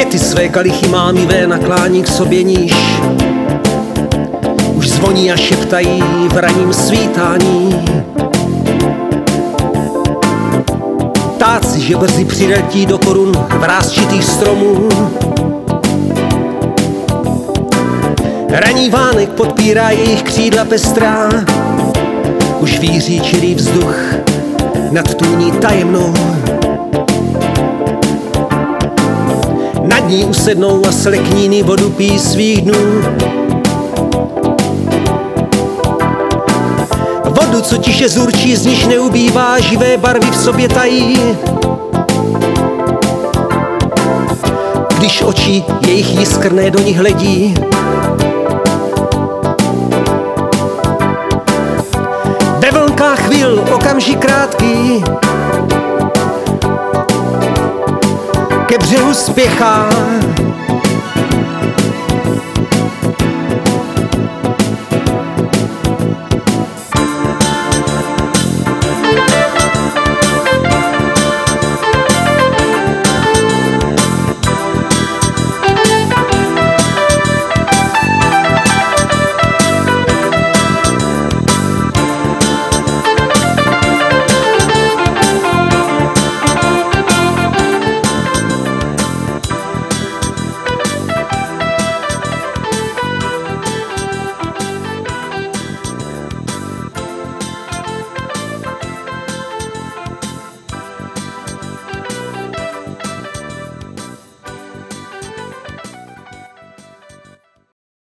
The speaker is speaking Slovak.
Ty své kalichy mámivé naklání k sobě níž. Už zvoní a šeptají v raním svítání. Ptáci, že brzy přiletí do korun vrásčitých stromů. Raní vánek podpírá jejich křídla pestrá. Už víří čirý vzduch nad tůní tajemnou. Nad ní usednou a slekníny vodu pijí svých dnů. Vodu, co tiše zurčí, z níž neubývá, živé barvy v sobě tají. Když oči jejich jiskrné do nich hledí, ve vlnkách chvil okamžik krátký ke břehu spěchá.